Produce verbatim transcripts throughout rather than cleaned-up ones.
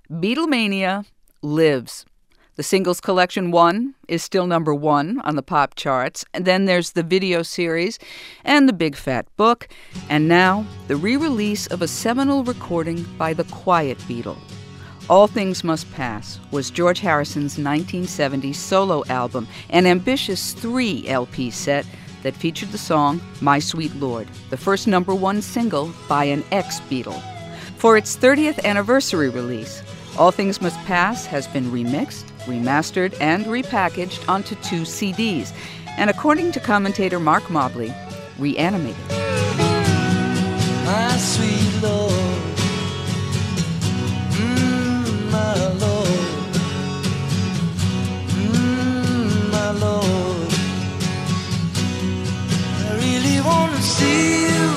Beatlemania lives. The Singles Collection one is still number one on the pop charts. And then there's the video series and the Big Fat Book. And now, the re-release of a seminal recording by the Quiet Beatle. All Things Must Pass was George Harrison's nineteen seventy solo album, an ambitious three L P set that featured the song My Sweet Lord, the first number one single by an ex-Beatle. For its thirtieth anniversary release, All Things Must Pass has been remixed, remastered, and repackaged onto two C Ds, and according to commentator Mark Mobley, reanimated. My sweet Lord, mm, my Lord, mm, my Lord, I really want to see you,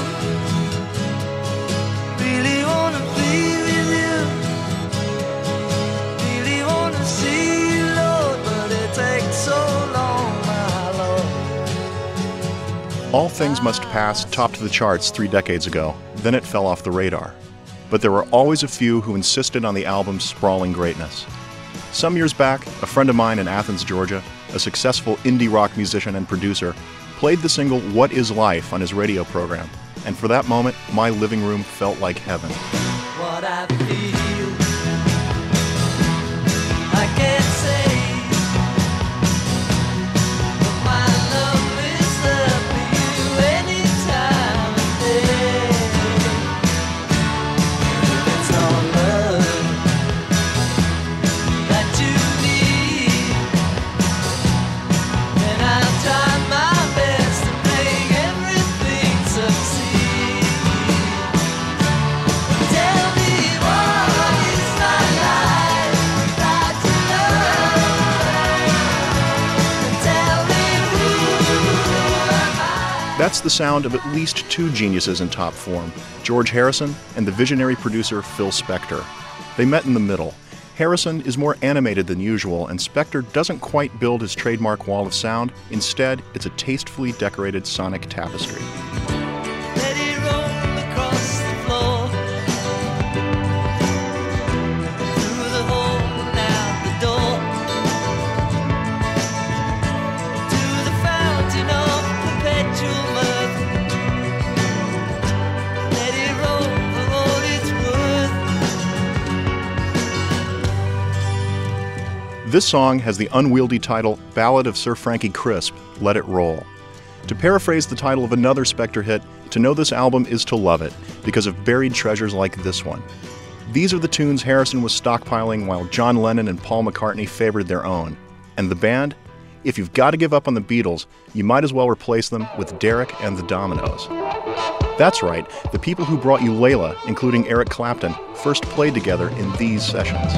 really want to be with you, really want to see you, Lord, but it takes so long, my Lord. All Things Must Pass topped the charts three decades ago, then it fell off the radar. But there were always a few who insisted on the album's sprawling greatness. Some years back, a friend of mine in Athens, Georgia, a successful indie rock musician and producer, played the single What Is Life on his radio program, and for that moment, my living room felt like heaven. What I feel, I can't say, but my love is there for you any time of day. It's all love that you need, and I'll try my best to make everything succeed. Tell me what is my life without your love? Tell me who am I? That's the sound of at least two geniuses in top form, George Harrison and the visionary producer Phil Spector. They met in the middle. Harrison is more animated than usual, and Spector doesn't quite build his trademark wall of sound. Instead, it's a tastefully decorated sonic tapestry. Let it roll across the floor, through the hole and out the door, to the fountain of perpetual mirth. Let it roll for all it's worth. This song has the unwieldy title Ballad of Sir Frankie Crisp, Let It Roll. To paraphrase the title of another Spector hit, to know this album is to love it, because of buried treasures like this one. These are the tunes Harrison was stockpiling while John Lennon and Paul McCartney favored their own. And the band? If you've got to give up on the Beatles, you might as well replace them with Derek and the Dominoes. That's right, the people who brought you Layla, including Eric Clapton, first played together in these sessions.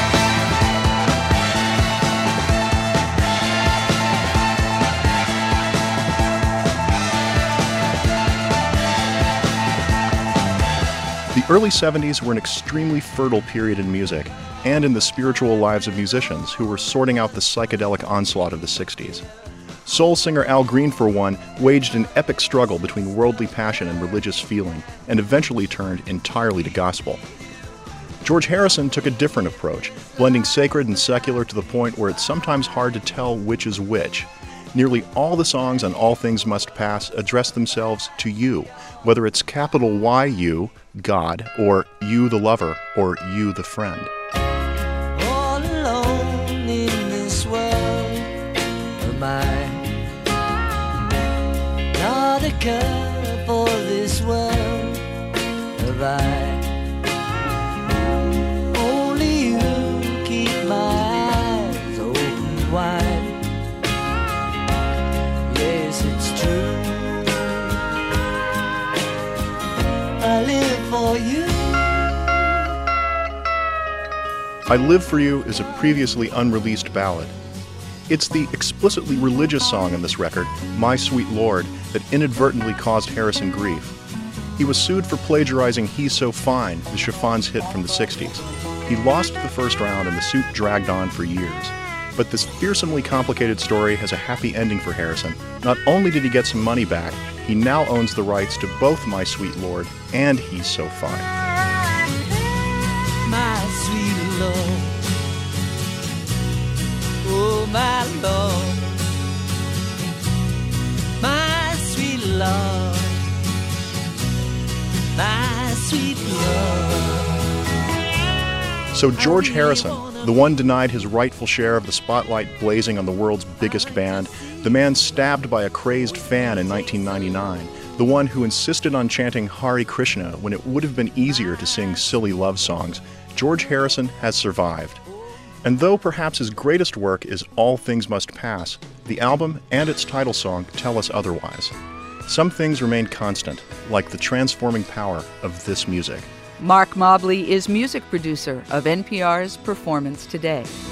The early seventies were an extremely fertile period in music, and in the spiritual lives of musicians who were sorting out the psychedelic onslaught of the sixties. Soul singer Al Green, for one, waged an epic struggle between worldly passion and religious feeling, and eventually turned entirely to gospel. George Harrison took a different approach, blending sacred and secular to the point where it's sometimes hard to tell which is which. Nearly all the songs on All Things Must Pass address themselves to you, whether it's capital Y you, God, or you the lover, or you the friend. All alone in this world of mine, not a care for this world have I. Only you keep my eyes open wide. Yes, it's true, I live for you. I Live For You is a previously unreleased ballad. It's the explicitly religious song on this record, My Sweet Lord, that inadvertently caused Harrison grief. He was sued for plagiarizing He's So Fine, the Chiffons hit from the sixties. He lost the first round and the suit dragged on for years. But this fearsomely complicated story has a happy ending for Harrison. Not only did he get some money back, he now owns the rights to both My Sweet Lord and He's So Fine. My sweet Lord, sweet love. So George Harrison, the one denied his rightful share of the spotlight blazing on the world's biggest band, the man stabbed by a crazed fan in nineteen ninety-nine, the one who insisted on chanting Hare Krishna when it would have been easier to sing silly love songs, George Harrison has survived. And though perhaps his greatest work is All Things Must Pass, the album and its title song tell us otherwise. Some things remain constant, like the transforming power of this music. Mark Mobley is music producer of N P R's Performance Today.